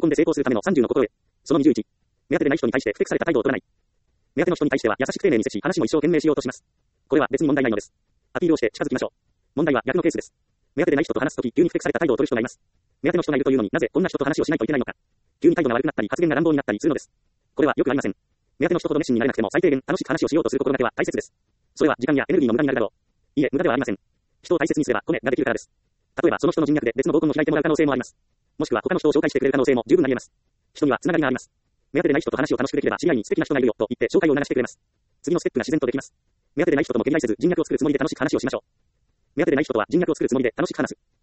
で成功するための30の心得。その21。目当てでない人に対して不適された態度を取らない。目当ての人に対しては優しく丁寧に接し、話も一生懸命しようとします。これは別に問題ないのです。アピールをして近づきましょう。問題は逆のケースです。目当てでない人と話すとき、急に不適された態度を取る人がいます。目当ての人がいるというのになぜこんな人と話をしないといけないのか。急に態度が悪くなったり、発言が乱暴になったりするのです。これはよくありません。目当ての人ほど熱心になれなくても最低限楽しく話をしようとする心がけは大切です。それは時間やエネルギーの無駄になるだろう。いえ、無駄ではありません。人を大切にすればコネができるからです。例えばその人の人脈で別の合コンを開いてもらう可能性もあります。もしくは他の人を紹介してくれる可能性も十分あり得ます。人にはつながりがあります。目当てでない人と話を楽しくできれば知り合いに素敵な人がいるよと言って紹介を促してくれます。次のステップが自然とできます。目当てでない人とも毛嫌いせず人脈を作るつもりで楽しく話をしましょう。目当てでない人とは人脈を作るつもりで楽しく話す。